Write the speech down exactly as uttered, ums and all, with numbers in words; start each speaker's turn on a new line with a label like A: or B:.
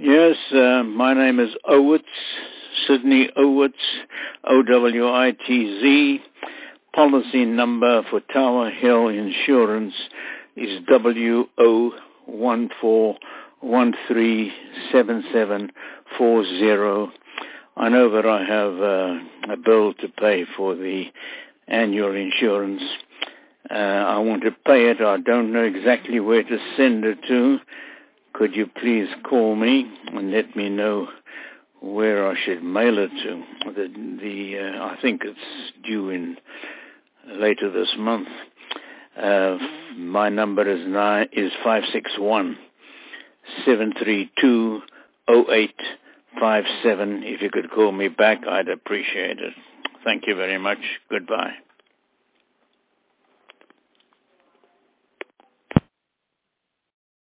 A: Yes, uh, my name is Owitz, Sydney Owitz, O W I T Z. Policy number for Tower Hill Insurance is W O one four one three seven seven four zero. I know that I have uh, a bill to pay for the annual insurance. Uh, I want to pay it. I don't know exactly where to send it to. Could you please call me and let me know where I should mail it to? The, the uh, I think it's due in later this month. Uh, my number is nine is five six one seven three two zero eight five seven. If you could call me back, I'd appreciate it. Thank you very much. Goodbye.